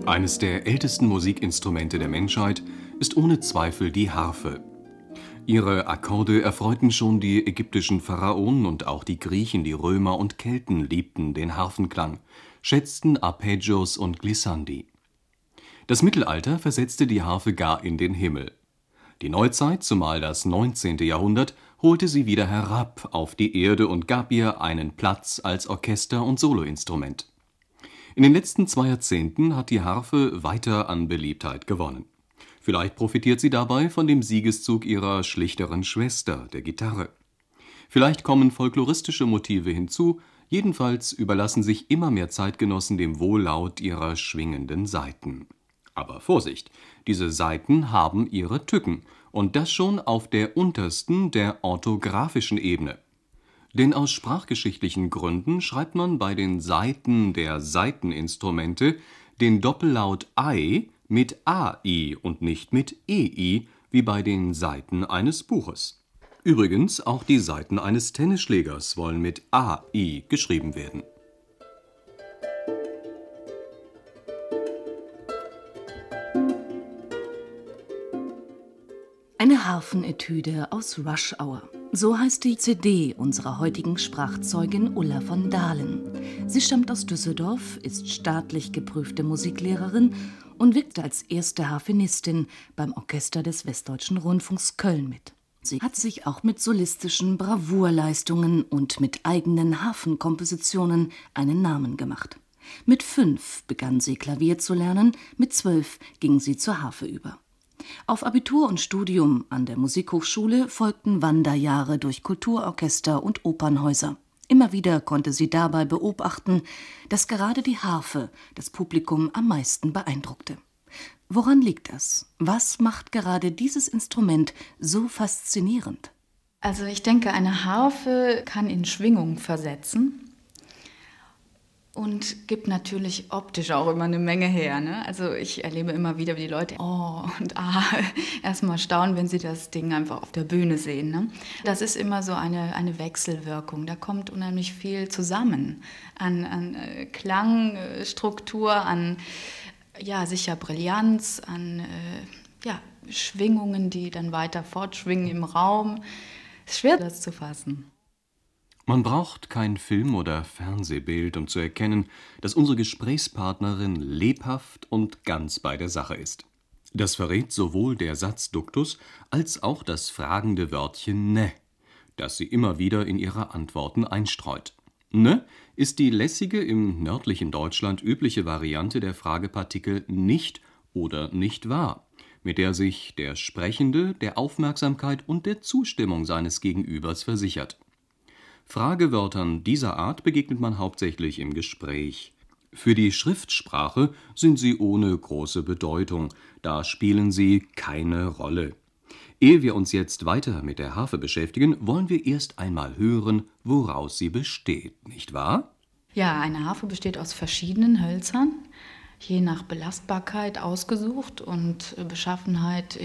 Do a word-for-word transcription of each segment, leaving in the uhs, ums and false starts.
Eines der ältesten Musikinstrumente der Menschheit ist ohne Zweifel die Harfe. Ihre Akkorde erfreuten schon die ägyptischen Pharaonen, und auch die Griechen, die Römer und Kelten liebten den Harfenklang, schätzten Arpeggios und Glissandi. Das Mittelalter versetzte die Harfe gar in den Himmel. Die Neuzeit, zumal das neunzehnte Jahrhundert, holte sie wieder herab auf die Erde und gab ihr einen Platz als Orchester- und Soloinstrument. In den letzten zwei Jahrzehnten hat die Harfe weiter an Beliebtheit gewonnen. Vielleicht profitiert sie dabei von dem Siegeszug ihrer schlichteren Schwester, der Gitarre. Vielleicht kommen folkloristische Motive hinzu, jedenfalls überlassen sich immer mehr Zeitgenossen dem Wohllaut ihrer schwingenden Saiten. Aber Vorsicht, diese Saiten haben ihre Tücken, und das schon auf der untersten, der orthographischen Ebene. Denn aus sprachgeschichtlichen Gründen schreibt man bei den Saiten der Saiteninstrumente den Doppellaut ei mit ai und nicht mit ei, wie bei den Saiten eines Buches. Übrigens, auch die Saiten eines Tennisschlägers wollen mit ai geschrieben werden. Eine Harfenetüde aus Rush Hour. So heißt die C D unserer heutigen Sprachzeugin Ulla von Dahlen. Sie stammt aus Düsseldorf, ist staatlich geprüfte Musiklehrerin und wirkt als erste Harfenistin beim Orchester des Westdeutschen Rundfunks Köln mit. Sie hat sich auch mit solistischen Bravourleistungen und mit eigenen Harfenkompositionen einen Namen gemacht. Mit fünf begann sie Klavier zu lernen, mit zwölf ging sie zur Harfe über. Auf Abitur und Studium an der Musikhochschule folgten Wanderjahre durch Kulturorchester und Opernhäuser. Immer wieder konnte sie dabei beobachten, dass gerade die Harfe das Publikum am meisten beeindruckte. Woran liegt das? Was macht gerade dieses Instrument so faszinierend? Also ich denke, eine Harfe kann in Schwingung versetzen. Und gibt natürlich optisch auch immer eine Menge her. Ne? Also ich erlebe immer wieder, wie die Leute oh und ah erstmal staunen, wenn sie das Ding einfach auf der Bühne sehen. Ne? Das ist immer so eine, eine Wechselwirkung. Da kommt unheimlich viel zusammen an, an äh, Klangstruktur, an ja, sicher Brillanz, an äh, ja, Schwingungen, die dann weiter fortschwingen im Raum. Es ist schwer, das zu fassen. Man braucht kein Film- oder Fernsehbild, um zu erkennen, dass unsere Gesprächspartnerin lebhaft und ganz bei der Sache ist. Das verrät sowohl der Satzduktus als auch das fragende Wörtchen ne, das sie immer wieder in ihre Antworten einstreut. Ne ist die lässige, im nördlichen Deutschland übliche Variante der Fragepartikel nicht oder nicht wahr, mit der sich der Sprechende der Aufmerksamkeit und der Zustimmung seines Gegenübers versichert. Fragewörtern dieser Art begegnet man hauptsächlich im Gespräch. Für die Schriftsprache sind sie ohne große Bedeutung, da spielen sie keine Rolle. Ehe wir uns jetzt weiter mit der Harfe beschäftigen, wollen wir erst einmal hören, woraus sie besteht, nicht wahr? Ja, eine Harfe besteht aus verschiedenen Hölzern, je nach Belastbarkeit ausgesucht, und Beschaffenheit,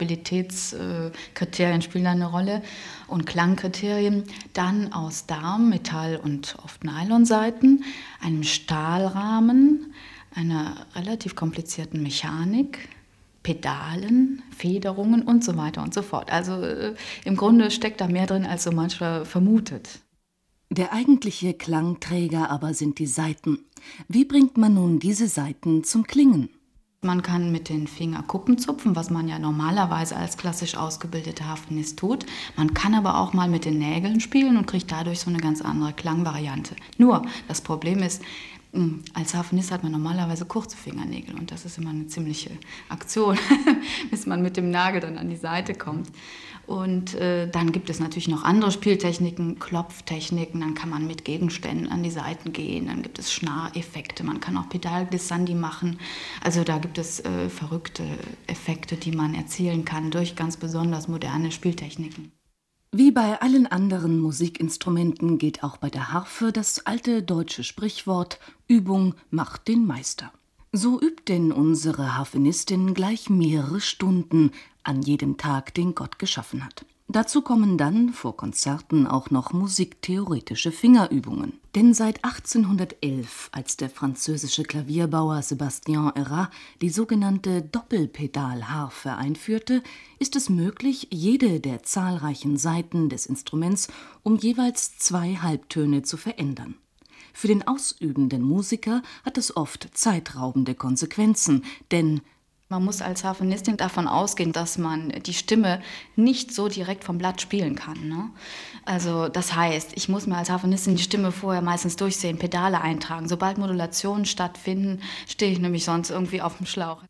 Stabilitätskriterien spielen da eine Rolle und Klangkriterien. Dann aus Darm, Metall und oft Nylonsaiten, einem Stahlrahmen, einer relativ komplizierten Mechanik, Pedalen, Federungen und so weiter und so fort. Also äh, im Grunde steckt da mehr drin, als so mancher vermutet. Der eigentliche Klangträger aber sind die Saiten. Wie bringt man nun diese Saiten zum Klingen? Man kann mit den Fingern Kuppen zupfen, was man ja normalerweise als klassisch ausgebildeter Harfenist tut. Man kann aber auch mal mit den Nägeln spielen und kriegt dadurch so eine ganz andere Klangvariante. Nur, das Problem ist, als Harfenist hat man normalerweise kurze Fingernägel, und das ist immer eine ziemliche Aktion, bis man mit dem Nagel dann an die Saite kommt. Und äh, dann gibt es natürlich noch andere Spieltechniken, Klopftechniken, dann kann man mit Gegenständen an die Saiten gehen, dann gibt es Schnarreffekte, man kann auch Pedalglissandi machen. Also da gibt es äh, verrückte Effekte, die man erzielen kann durch ganz besonders moderne Spieltechniken. Wie bei allen anderen Musikinstrumenten gilt auch bei der Harfe das alte deutsche Sprichwort: Übung macht den Meister. So übt denn unsere Harfenistin gleich mehrere Stunden an jedem Tag, den Gott geschaffen hat. Dazu kommen dann vor Konzerten auch noch musiktheoretische Fingerübungen. Denn seit achtzehnhundertelf, als der französische Klavierbauer Sébastien Herat die sogenannte Doppelpedalharfe einführte, ist es möglich, jede der zahlreichen Saiten des Instruments um jeweils zwei Halbtöne zu verändern. Für den ausübenden Musiker hat es oft zeitraubende Konsequenzen, denn man muss als Harfenistin davon ausgehen, dass man die Stimme nicht so direkt vom Blatt spielen kann. Ne? Also das heißt, ich muss mir als Harfenistin die Stimme vorher meistens durchsehen, Pedale eintragen. Sobald Modulationen stattfinden, stehe ich nämlich sonst irgendwie auf dem Schlauch.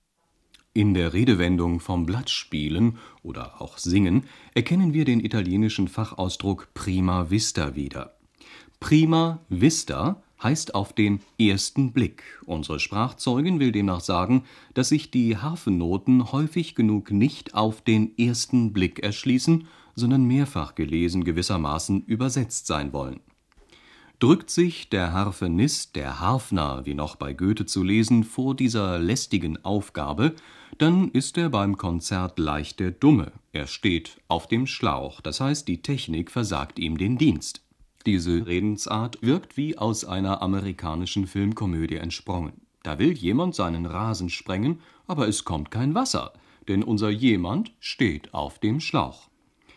In der Redewendung vom Blatt spielen oder auch singen erkennen wir den italienischen Fachausdruck prima vista wieder. Prima vista heißt auf den ersten Blick. Unsere Sprachzeugin will demnach sagen, dass sich die Harfennoten häufig genug nicht auf den ersten Blick erschließen, sondern mehrfach gelesen gewissermaßen übersetzt sein wollen. Drückt sich der Harfenist, der Harfner, wie noch bei Goethe zu lesen, vor dieser lästigen Aufgabe, dann ist er beim Konzert leicht der Dumme. Er steht auf dem Schlauch, das heißt, die Technik versagt ihm den Dienst. Diese Redensart wirkt wie aus einer amerikanischen Filmkomödie entsprungen. Da will jemand seinen Rasen sprengen, aber es kommt kein Wasser, denn unser jemand steht auf dem Schlauch.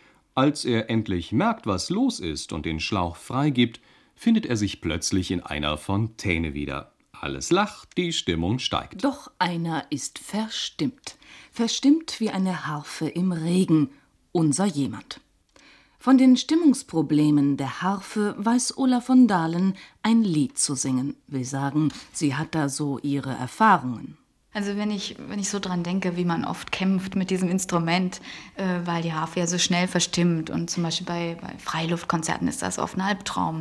Als er endlich merkt, was los ist und den Schlauch freigibt, findet er sich plötzlich in einer Fontäne wieder. Alles lacht, die Stimmung steigt. Doch einer ist verstimmt. Verstimmt wie eine Harfe im Regen, unser jemand. Von den Stimmungsproblemen der Harfe weiß Ulla von Dahlen ein Lied zu singen. Will sagen, sie hat da so ihre Erfahrungen. Also wenn ich, wenn ich so dran denke, wie man oft kämpft mit diesem Instrument, äh, weil die Harfe ja so schnell verstimmt und zum Beispiel bei, bei Freiluftkonzerten ist das oft ein Albtraum.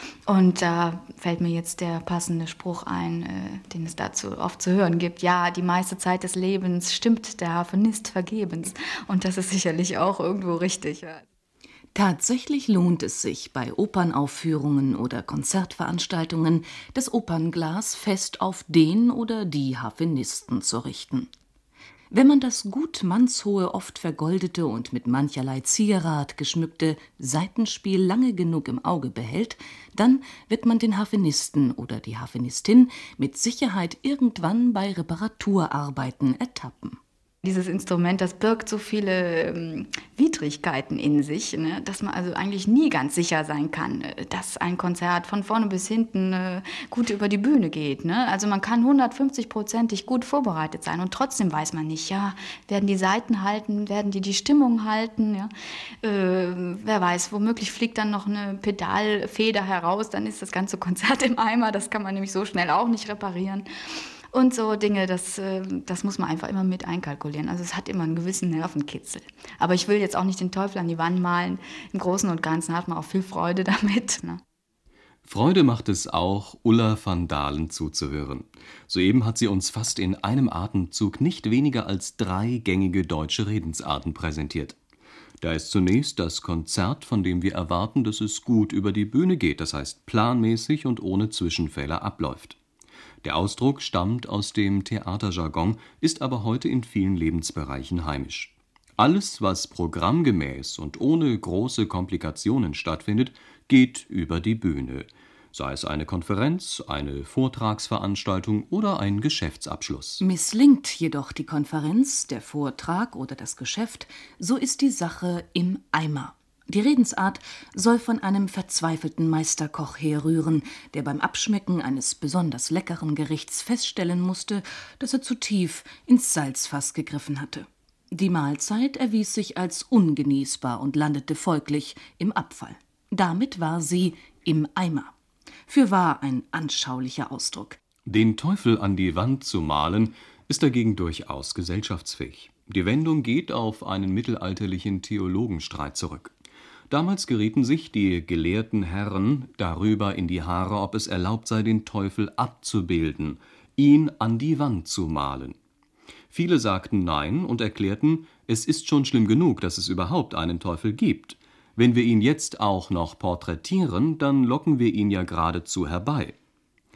Und da fällt mir jetzt der passende Spruch ein, äh, den es dazu oft zu hören gibt. Ja, die meiste Zeit des Lebens stimmt der Harfenist vergebens. Und das ist sicherlich auch irgendwo richtig. Ja. Tatsächlich lohnt es sich, bei Opernaufführungen oder Konzertveranstaltungen das Opernglas fest auf den oder die Harfenisten zu richten. Wenn man das gut mannshohe, oft vergoldete und mit mancherlei Zierat geschmückte Saitenspiel lange genug im Auge behält, dann wird man den Harfenisten oder die Harfenistin mit Sicherheit irgendwann bei Reparaturarbeiten ertappen. Dieses Instrument, das birgt so viele ähm, Widrigkeiten in sich, ne, dass man also eigentlich nie ganz sicher sein kann, dass ein Konzert von vorne bis hinten äh, gut über die Bühne geht. Ne? Also man kann hundertfünfzig-prozentig gut vorbereitet sein und trotzdem weiß man nicht, ja, werden die Saiten halten, werden die die Stimmung halten, ja? äh, wer weiß, womöglich fliegt dann noch eine Pedalfeder heraus, dann ist das ganze Konzert im Eimer, das kann man nämlich so schnell auch nicht reparieren. Und so Dinge, das, das muss man einfach immer mit einkalkulieren. Also es hat immer einen gewissen Nervenkitzel. Aber ich will jetzt auch nicht den Teufel an die Wand malen. Im Großen und Ganzen hat man auch viel Freude damit. Ne? Freude macht es auch, Ulla von Dahlen zuzuhören. Soeben hat sie uns fast in einem Atemzug nicht weniger als drei gängige deutsche Redensarten präsentiert. Da ist zunächst das Konzert, von dem wir erwarten, dass es gut über die Bühne geht, das heißt planmäßig und ohne Zwischenfälle abläuft. Der Ausdruck stammt aus dem Theaterjargon, ist aber heute in vielen Lebensbereichen heimisch. Alles, was programmgemäß und ohne große Komplikationen stattfindet, geht über die Bühne. Sei es eine Konferenz, eine Vortragsveranstaltung oder ein Geschäftsabschluss. Misslingt jedoch die Konferenz, der Vortrag oder das Geschäft, so ist die Sache im Eimer. Die Redensart soll von einem verzweifelten Meisterkoch herrühren, der beim Abschmecken eines besonders leckeren Gerichts feststellen musste, dass er zu tief ins Salzfass gegriffen hatte. Die Mahlzeit erwies sich als ungenießbar und landete folglich im Abfall. Damit war sie im Eimer. Fürwahr ein anschaulicher Ausdruck. Den Teufel an die Wand zu malen, ist dagegen durchaus gesellschaftsfähig. Die Wendung geht auf einen mittelalterlichen Theologenstreit zurück. Damals gerieten sich die gelehrten Herren darüber in die Haare, ob es erlaubt sei, den Teufel abzubilden, ihn an die Wand zu malen. Viele sagten Nein und erklärten, es ist schon schlimm genug, dass es überhaupt einen Teufel gibt. Wenn wir ihn jetzt auch noch porträtieren, dann locken wir ihn ja geradezu herbei.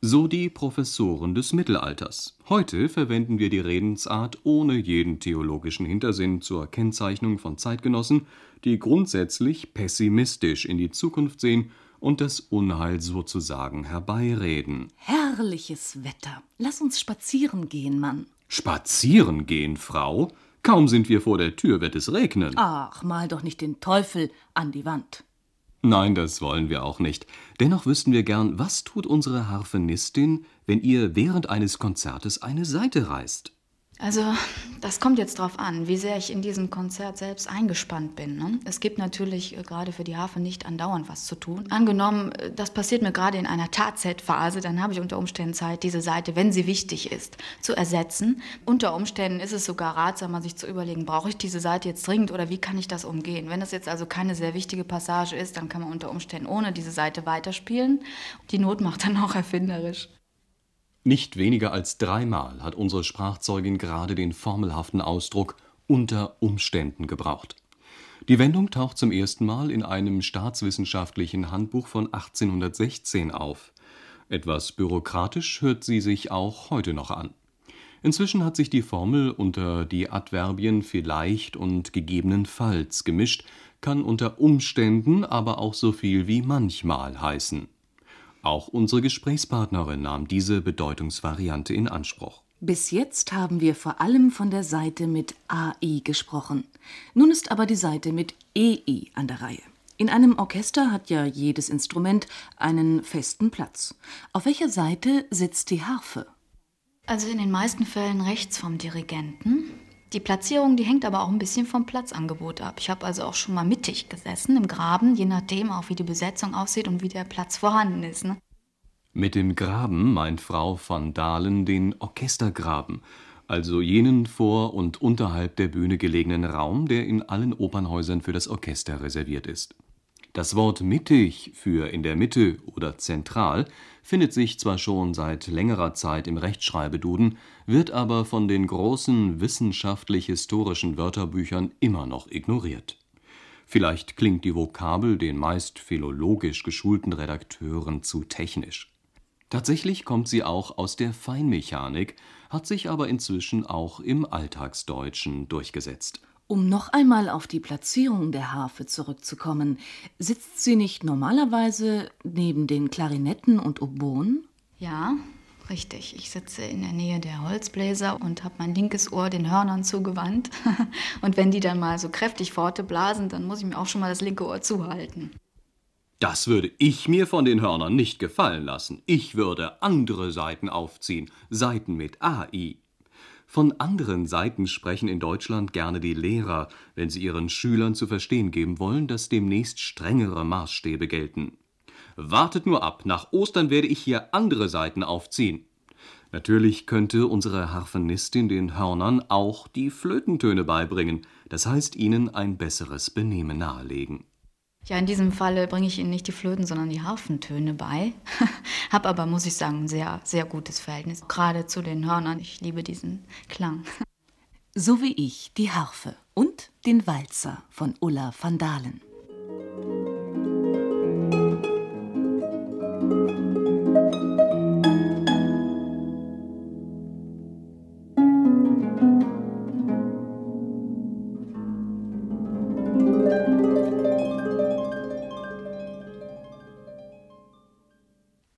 So die Professoren des Mittelalters. Heute verwenden wir die Redensart ohne jeden theologischen Hintersinn zur Kennzeichnung von Zeitgenossen, die grundsätzlich pessimistisch in die Zukunft sehen und das Unheil sozusagen herbeireden. Herrliches Wetter. Lass uns spazieren gehen, Mann. Spazieren gehen, Frau? Kaum sind wir vor der Tür, wird es regnen. Ach, mal doch nicht den Teufel an die Wand. Nein, das wollen wir auch nicht. Dennoch wüssten wir gern, was tut unsere Harfenistin, wenn ihr während eines Konzertes eine Saite reißt? Also, das kommt jetzt drauf an, wie sehr ich in diesem Konzert selbst eingespannt bin. Ne? Es gibt natürlich äh, gerade für die Harfe nicht andauernd was zu tun. Angenommen, äh, das passiert mir gerade in einer Tat-Set-Phase, dann habe ich unter Umständen Zeit, diese Saite, wenn sie wichtig ist, zu ersetzen. Unter Umständen ist es sogar ratsamer, sich zu überlegen, brauche ich diese Saite jetzt dringend oder wie kann ich das umgehen? Wenn das jetzt also keine sehr wichtige Passage ist, dann kann man unter Umständen ohne diese Saite weiterspielen. Die Not macht dann auch erfinderisch. Nicht weniger als dreimal hat unsere Sprachzeugin gerade den formelhaften Ausdruck »unter Umständen« gebraucht. Die Wendung taucht zum ersten Mal in einem staatswissenschaftlichen Handbuch von achtzehnhundertsechzehn auf. Etwas bürokratisch hört sie sich auch heute noch an. Inzwischen hat sich die Formel unter die Adverbien vielleicht und gegebenenfalls gemischt, kann unter Umständen aber auch so viel wie manchmal heißen. Auch unsere Gesprächspartnerin nahm diese Bedeutungsvariante in Anspruch. Bis jetzt haben wir vor allem von der Saite mit A I gesprochen. Nun ist aber die Saite mit E I an der Reihe. In einem Orchester hat ja jedes Instrument einen festen Platz. Auf welcher Seite sitzt die Harfe? Also in den meisten Fällen rechts vom Dirigenten. Die Platzierung, die hängt aber auch ein bisschen vom Platzangebot ab. Ich habe also auch schon mal mittig gesessen, im Graben, je nachdem auch, wie die Besetzung aussieht und wie der Platz vorhanden ist. Ne? Mit dem Graben meint Frau van Dalen den Orchestergraben, also jenen vor und unterhalb der Bühne gelegenen Raum, der in allen Opernhäusern für das Orchester reserviert ist. Das Wort mittig für in der Mitte oder zentral findet sich zwar schon seit längerer Zeit im Rechtschreibeduden, wird aber von den großen wissenschaftlich-historischen Wörterbüchern immer noch ignoriert. Vielleicht klingt die Vokabel den meist philologisch geschulten Redakteuren zu technisch. Tatsächlich kommt sie auch aus der Feinmechanik, hat sich aber inzwischen auch im Alltagsdeutschen durchgesetzt. Um noch einmal auf die Platzierung der Harfe zurückzukommen, sitzt sie nicht normalerweise neben den Klarinetten und Oboen? Ja, richtig. Ich sitze in der Nähe der Holzbläser und habe mein linkes Ohr den Hörnern zugewandt. Und wenn die dann mal so kräftig Forte blasen, dann muss ich mir auch schon mal das linke Ohr zuhalten. Das würde ich mir von den Hörnern nicht gefallen lassen. Ich würde andere Saiten aufziehen, Saiten mit A I. Von anderen Saiten sprechen in Deutschland gerne die Lehrer, wenn sie ihren Schülern zu verstehen geben wollen, dass demnächst strengere Maßstäbe gelten. Wartet nur ab, nach Ostern werde ich hier andere Saiten aufziehen. Natürlich könnte unsere Harfenistin den Hörnern auch die Flötentöne beibringen, das heißt ihnen ein besseres Benehmen nahelegen. Ja, in diesem Falle bringe ich Ihnen nicht die Flöten, sondern die Harfentöne bei. Hab aber, muss ich sagen, ein sehr, sehr gutes Verhältnis, gerade zu den Hörnern. Ich liebe diesen Klang. So wie ich die Harfe und den Walzer von Ulla van Dalen.